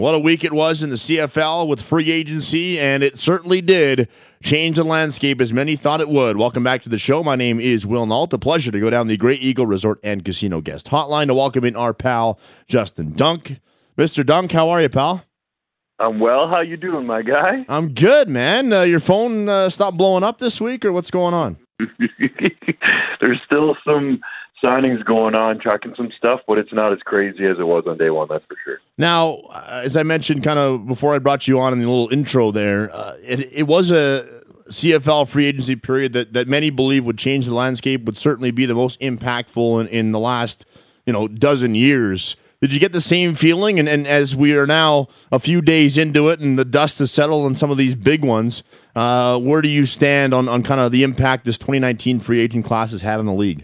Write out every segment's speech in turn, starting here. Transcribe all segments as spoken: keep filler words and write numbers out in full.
What a week it was in the C F L with free agency, and it certainly did change the landscape as many thought it would. Welcome back to the show. My name is Will Nault. A pleasure to go down the Great Eagle Resort and Casino Guest Hotline to welcome in our pal, Justin Dunk. Mister Dunk, how are you, pal? I'm well. How you doing, my guy? I'm good, man. Uh, your phone uh, stopped blowing up this week, or what's going on? There's still some signings going on, tracking some stuff, but it's not as crazy as it was on day one, that's for sure. Now, uh, as I mentioned kind of before I brought you on in the little intro there, uh, it, it was a C F L free agency period that, that many believe would change the landscape, would certainly be the most impactful in, in the last, you know, dozen years. Did you get the same feeling? And, and as we are now a few days into it and the dust has settled on some of these big ones, uh, where do you stand on, on kind of the impact this twenty nineteen free agent class has had on the league?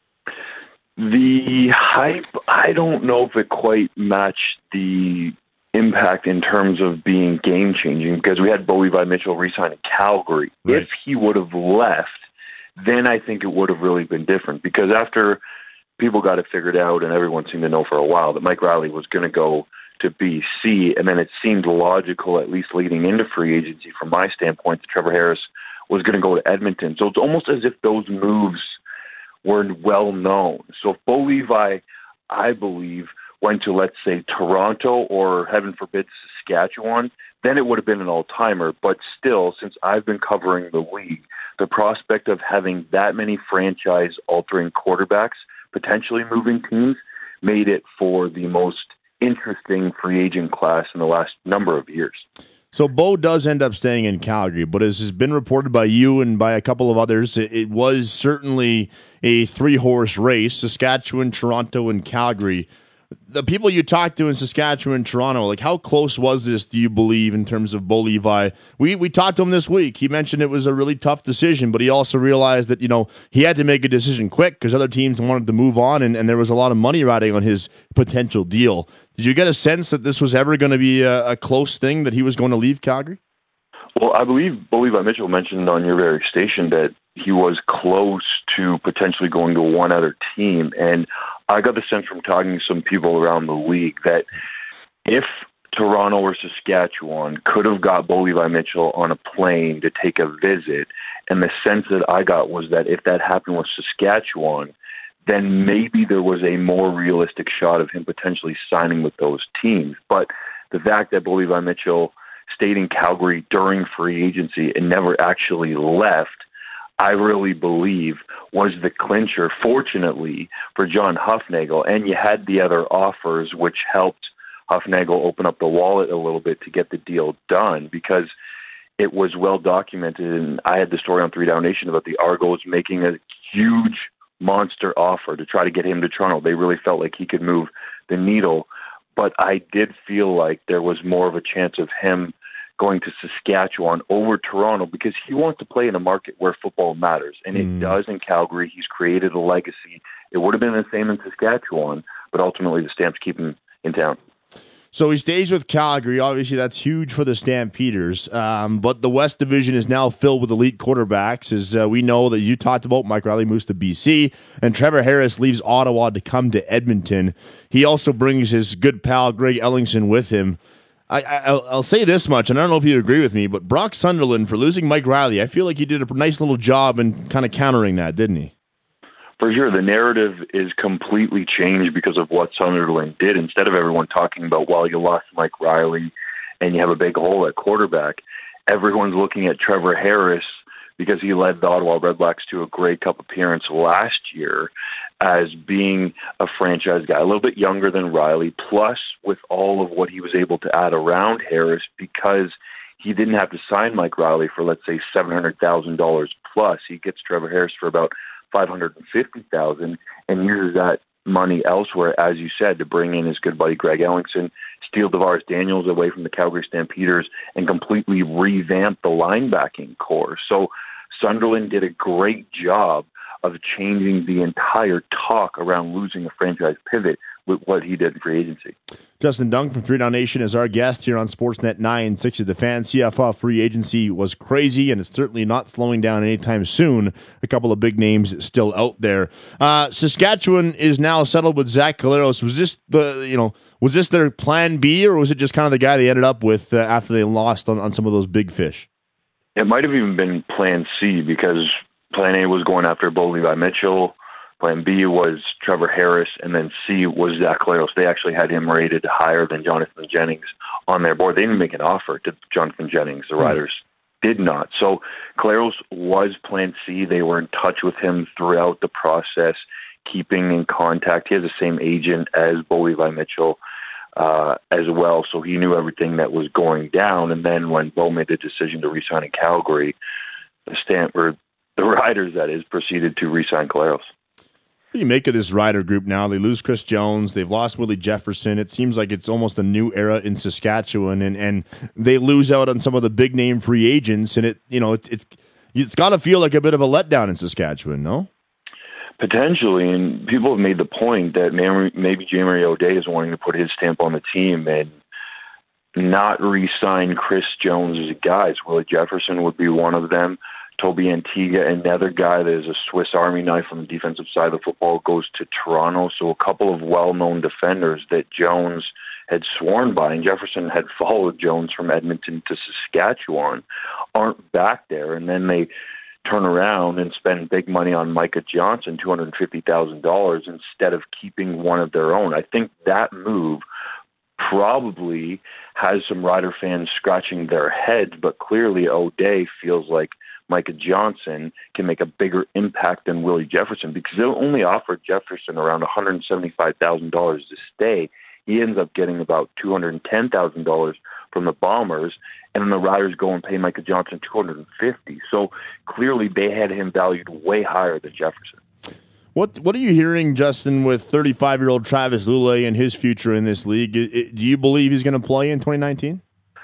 The hype, I don't know if it quite matched the impact in terms of being game-changing, because we had Bo Levi Mitchell re-sign in Calgary. Right. If he would have left, then I think it would have really been different, because after people got it figured out and everyone seemed to know for a while that Mike Reilly was going to go to B C, and then it seemed logical, at least leading into free agency from my standpoint, that Trevor Harris was going to go to Edmonton. So it's almost as if those moves weren't well known. So if Bo Levi, I believe, went to, let's say, Toronto or, heaven forbid, Saskatchewan, then it would have been an all-timer. But still, since I've been covering the league, the prospect of having that many franchise-altering quarterbacks potentially moving teams made it for the most interesting free agent class in the last number of years. So Bo does end up staying in Calgary, but as has been reported by you and by a couple of others, it, it was certainly a three-horse race, Saskatchewan, Toronto, and Calgary. The people you talked to in Saskatchewan, Toronto, like how close was this, do you believe, in terms of Bo Levi? We we talked to him this week. He mentioned it was a really tough decision, but he also realized that, you know, he had to make a decision quick because other teams wanted to move on, and, and there was a lot of money riding on his potential deal. Did you get a sense that this was ever going to be a, a close thing, that he was going to leave Calgary? Well, I believe Bo Levi Mitchell mentioned on your very station that he was close to potentially going to one other team, and I got the sense from talking to some people around the league that if Toronto or Saskatchewan could have got Bo Levi Mitchell on a plane to take a visit, and the sense that I got was that if that happened with Saskatchewan, then maybe there was a more realistic shot of him potentially signing with those teams. But the fact that Bo Levi Mitchell stayed in Calgary during free agency and never actually left, I really believe was the clincher, fortunately, for John Hufnagel. And you had the other offers, which helped Hufnagel open up the wallet a little bit to get the deal done, because it was well documented. And I had the story on Three Down Nation about the Argos making a huge monster offer to try to get him to Toronto. They really felt like he could move the needle. But I did feel like there was more of a chance of him going to Saskatchewan over Toronto, because he wants to play in a market where football matters, and it mm. does in Calgary. He's created a legacy. It would have been the same in Saskatchewan, but ultimately the Stamps keep him in town. So he stays with Calgary. Obviously, that's huge for the Stampeders. Um, but the West Division is now filled with elite quarterbacks. As uh, we know that you talked about, Mike Reilly moves to B C, and Trevor Harris leaves Ottawa to come to Edmonton. He also brings his good pal, Greg Ellingson, with him. I, I, I'll say this much, and I don't know if you agree with me, but Brock Sunderland, for losing Mike Reilly, I feel like he did a nice little job in kind of countering that, didn't he? For sure. The narrative is completely changed because of what Sunderland did. Instead of everyone talking about, well, you lost Mike Reilly and you have a big hole at quarterback, everyone's looking at Trevor Harris, because he led the Ottawa Redblacks to a Grey Cup appearance last year, as being a franchise guy, a little bit younger than Reilly, plus with all of what he was able to add around Harris, because he didn't have to sign Mike Reilly for, let's say, seven hundred thousand dollars plus. He gets Trevor Harris for about five hundred fifty thousand dollars and uses that money elsewhere, as you said, to bring in his good buddy Greg Ellingson, steal DeVaris Daniels away from the Calgary Stampeders, and completely revamp the linebacking core. So Sunderland did a great job of changing the entire talk around losing a franchise pivot, with what he did in free agency. Justin Dunk from Three Down Nation is our guest here on Sportsnet nine sixty. The Fan. C F L free agency was crazy, and it's certainly not slowing down anytime soon. A couple of big names still out there. Uh, Saskatchewan is now settled with Zach Collaros. Was this the you know was this their plan B, or was it just kind of the guy they ended up with uh, after they lost on, on some of those big fish? It might have even been plan C, because plan A was going after Bo Levi Mitchell. Plan B was Trevor Harris, and then C was Zach Collaros. They actually had him rated higher than Jonathan Jennings on their board. They didn't make an offer to Jonathan Jennings. The Riders did not. So Collaros was plan C. They were in touch with him throughout the process, keeping in contact. He has the same agent as Bo Levi Mitchell uh, as well, so he knew everything that was going down. And then when Bo made the decision to re-sign in Calgary, the Stamp, or the Riders, that is, proceeded to re-sign Collaros. What do you make of this Rider group now? They lose Chris Jones. They've lost Willie Jefferson. It seems like it's almost a new era in Saskatchewan, and, and they lose out on some of the big name free agents. And it you know it's it's it's got to feel like a bit of a letdown in Saskatchewan, no? Potentially, and people have made the point that maybe Jamie O'Day is wanting to put his stamp on the team and not re-sign Chris Jones' guys. Willie Jefferson would be one of them. Toby Antigua, another guy that is a Swiss Army knife on the defensive side of the football, goes to Toronto. So a couple of well-known defenders that Jones had sworn by, and Jefferson had followed Jones from Edmonton to Saskatchewan, aren't back there. And then they turn around and spend big money on Micah Johnson, two hundred fifty thousand dollars, instead of keeping one of their own. I think that move probably has some Rider fans scratching their heads, but clearly O'Day feels like Micah Johnson can make a bigger impact than Willie Jefferson, because they only offered Jefferson around one hundred seventy-five thousand dollars to stay. He ends up getting about two hundred ten thousand dollars from the Bombers, and then the Riders go and pay Micah Johnson two hundred fifty thousand dollars. So clearly they had him valued way higher than Jefferson. What What are you hearing, Justin, with thirty-five-year-old Travis Lulay and his future in this league? Do you believe he's going to play in twenty nineteen?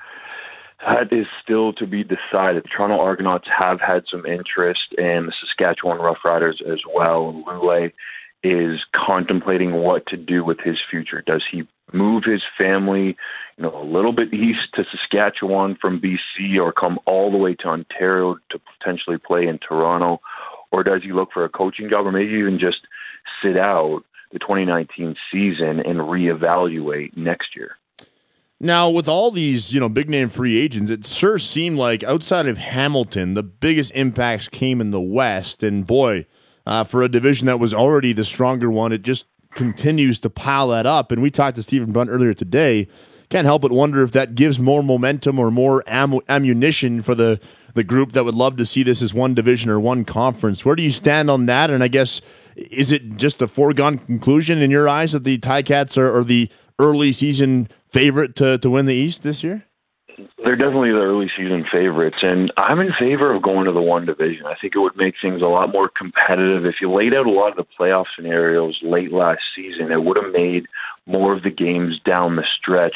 That is still to be decided. The Toronto Argonauts have had some interest, and the Saskatchewan Roughriders as well. And Lulay is contemplating what to do with his future. Does he move his family, you know, a little bit east to Saskatchewan from B C, or come all the way to Ontario to potentially play in Toronto? Or does he look for a coaching job, or maybe even just sit out the twenty nineteen season and reevaluate next year? Now, with all these, you know, big-name free agents, it sure seemed like outside of Hamilton, the biggest impacts came in the West. And, boy, uh, for a division that was already the stronger one, it just continues to pile that up. And we talked to Stephen Brunt earlier today. Can't help but wonder if that gives more momentum or more am- ammunition for the, the group that would love to see this as one division or one conference. Where do you stand on that? And I guess, is it just a foregone conclusion in your eyes that the Ticats are, are the early season favorite to, to win the East this year? They're definitely the early season favorites, and I'm in favor of going to the one division. I think it would make things a lot more competitive. If you laid out a lot of the playoff scenarios late last season, it would have made more of the games down the stretch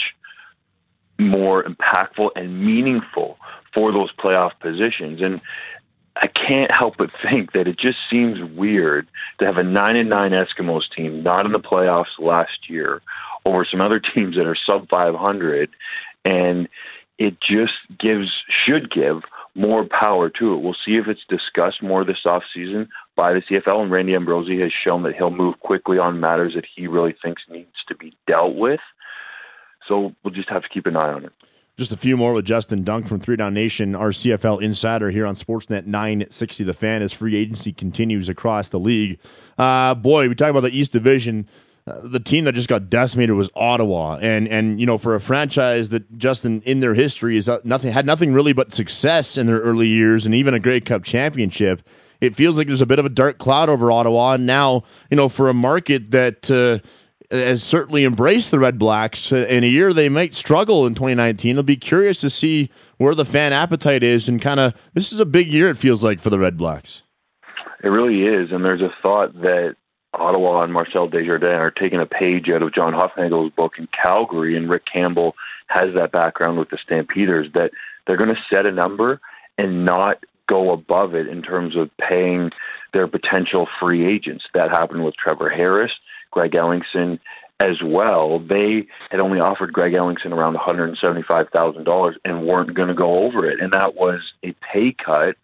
more impactful and meaningful for those playoff positions. And I can't help but think that it just seems weird to have a nine and nine Eskimos team not in the playoffs last year over some other teams that are sub five hundred, and it just gives should give more power to it. We'll see if it's discussed more this offseason by the C F L, and Randy Ambrosie has shown that he'll move quickly on matters that he really thinks needs to be dealt with. So we'll just have to keep an eye on it. Just a few more with Justin Dunk from Three Down Nation, our C F L insider here on Sportsnet nine sixty. The Fan, as free agency continues across the league. Uh, boy, we talk about the East Division. Uh, the team that just got decimated was Ottawa, and and you know, for a franchise that, Justin, in their history is nothing had nothing really but success in their early years, and even a Grey Cup championship. It feels like there's a bit of a dark cloud over Ottawa, and now, you know, for a market that uh, has certainly embraced the Red Blacks, in a year they might struggle in twenty nineteen. I'll be curious to see where the fan appetite is, and kind of this is a big year, it feels like, for the Red Blacks. It really is, and there's a thought that Ottawa and Marcel Desjardins are taking a page out of John Hufnagel's book in Calgary, and Rick Campbell has that background with the Stampeders, that they're going to set a number and not go above it in terms of paying their potential free agents. That happened with Trevor Harris, Greg Ellingson, as well. They had only offered Greg Ellingson around one hundred seventy-five thousand dollars and weren't going to go over it. And that was a pay cut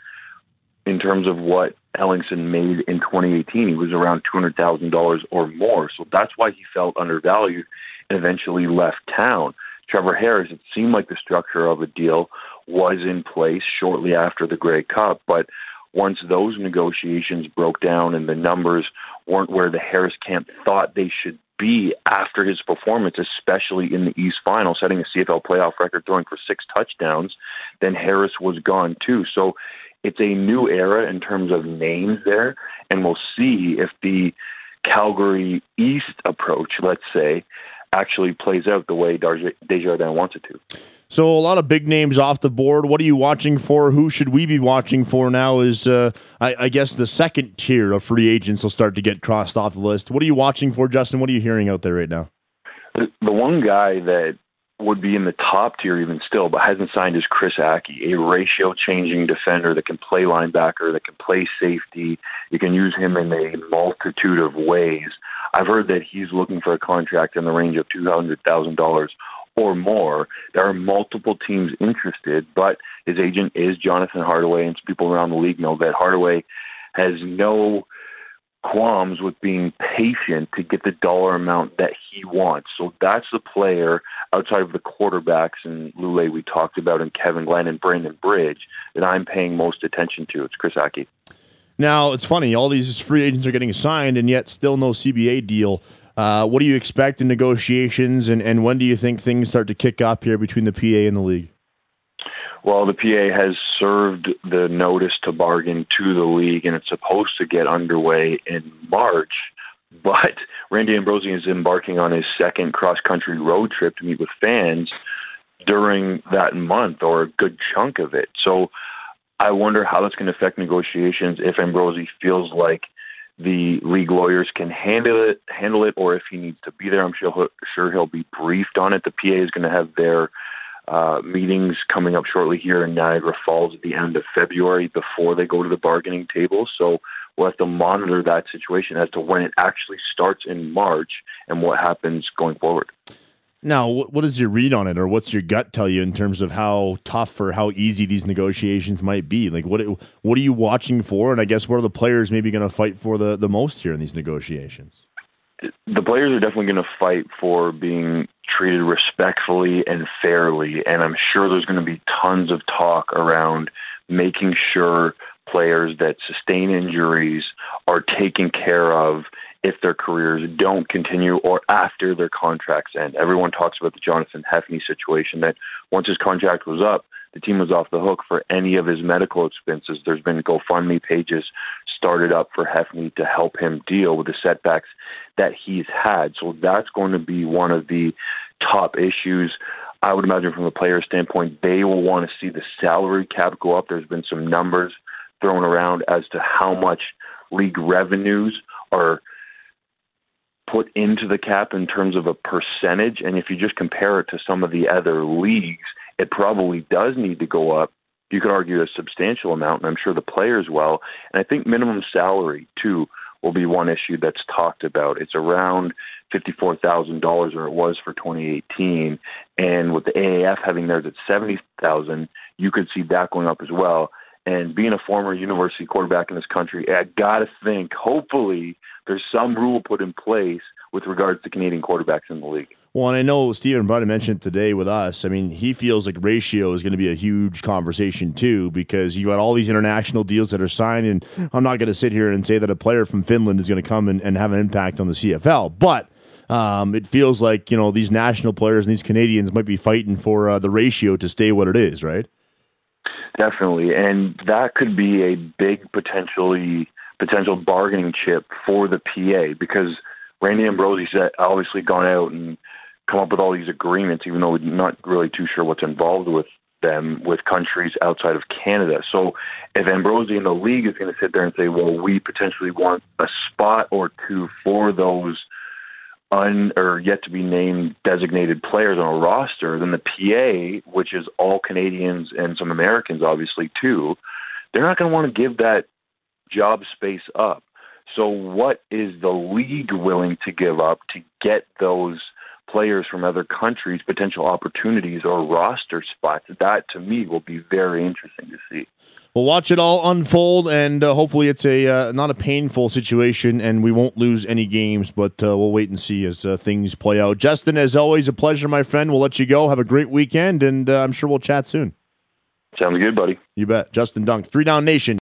in terms of what Ellingson made in twenty eighteen. He was around two hundred thousand dollars or more. So that's why he felt undervalued and eventually left town. Trevor Harris, it seemed like the structure of a deal was in place shortly after the Grey Cup, but once those negotiations broke down and the numbers weren't where the Harris camp thought they should be after his performance, especially in the East Final, setting a C F L playoff record, throwing for six touchdowns, then Harris was gone too. So it's a new era in terms of names there, and we'll see if the Calgary East approach, let's say, actually plays out the way Desjardins wants it to. So a lot of big names off the board. What are you watching for? Who should we be watching for now is, uh, I, I guess, the second tier of free agents will start to get crossed off the list. What are you watching for, Justin? What are you hearing out there right now? The one guy that would be in the top tier even still, but hasn't signed, is Chris Aki, a ratio-changing defender that can play linebacker, that can play safety. You can use him in a multitude of ways. I've heard that he's looking for a contract in the range of two hundred thousand dollars or more. There are multiple teams interested, but his agent is Jonathan Hardaway, and some people around the league know that Hardaway has no qualms with being patient to get the dollar amount that he wants. So that's the player outside of the quarterbacks and Lule we talked about, and Kevin Glenn and Brandon Bridge, that I'm paying most attention to. It's Chris Aki. Now, it's funny, all these free agents are getting signed and yet still no C B A deal. Uh, what do you expect in negotiations, and, and when do you think things start to kick up here between the P A and the league? Well, the P A has served the notice to bargain to the league, and it's supposed to get underway in March. But Randy Ambrosie is embarking on his second cross-country road trip to meet with fans during that month, or a good chunk of it. So I wonder how that's going to affect negotiations, if Ambrosie feels like the league lawyers can handle it, handle it, or if he needs to be there. I'm sure, sure he'll be briefed on it. The P A is going to have their uh, meetings coming up shortly here in Niagara Falls at the end of February before they go to the bargaining table. So we'll have to monitor that situation as to when it actually starts in March and what happens going forward. Now, what is your read on it, or what's your gut tell you in terms of how tough or how easy these negotiations might be? Like, what what are you watching for, and I guess what are the players maybe going to fight for the, the most here in these negotiations? The players are definitely going to fight for being treated respectfully and fairly, and I'm sure there's going to be tons of talk around making sure players that sustain injuries are taken care of if their careers don't continue or after their contracts end. Everyone talks about the Jonathan Hefney situation, that once his contract was up, the team was off the hook for any of his medical expenses. There's been GoFundMe pages started up for Hefney to help him deal with the setbacks that he's had. So that's going to be one of the top issues. I would imagine from a player standpoint, they will want to see the salary cap go up. There's been some numbers thrown around as to how much league revenues are put into the cap in terms of a percentage. And if you just compare it to some of the other leagues, it probably does need to go up. You could argue a substantial amount, and I'm sure the players will. And I think minimum salary, too, will be one issue that's talked about. It's around fifty-four thousand dollars, or it was for twenty eighteen. And with the A A F having theirs at seventy thousand dollars, you could see that going up as well. And being a former university quarterback in this country, I got to think, hopefully, there's some rule put in place with regards to Canadian quarterbacks in the league. Well, and I know Stephen Brunt mentioned today with us, I mean, he feels like ratio is going to be a huge conversation too, because you got all these international deals that are signed, and I'm not going to sit here and say that a player from Finland is going to come and, and have an impact on the C F L, but um, it feels like, you know, these national players and these Canadians might be fighting for uh, the ratio to stay what it is, right? Definitely, and that could be a big potentially potential bargaining chip for the P A, because Randy Ambrosie's obviously gone out and come up with all these agreements, even though we're not really too sure what's involved with them, with countries outside of Canada. So if Ambrosie in the league is going to sit there and say, well, we potentially want a spot or two for those un or yet to be named designated players on a roster, then the P A, which is all Canadians and some Americans obviously too, they're not going to want to give that job space up. So what is the league willing to give up to get those players from other countries, potential opportunities or roster spots? That, to me, will be very interesting to see. We'll watch it all unfold, and uh, hopefully it's a uh, not a painful situation, and we won't lose any games, but uh, we'll wait and see as uh, things play out. Justin, as always, a pleasure, my friend. We'll let you go. Have a great weekend, and uh, I'm sure we'll chat soon. Sounds good, buddy. You bet. Justin Dunk, Three Down Nation.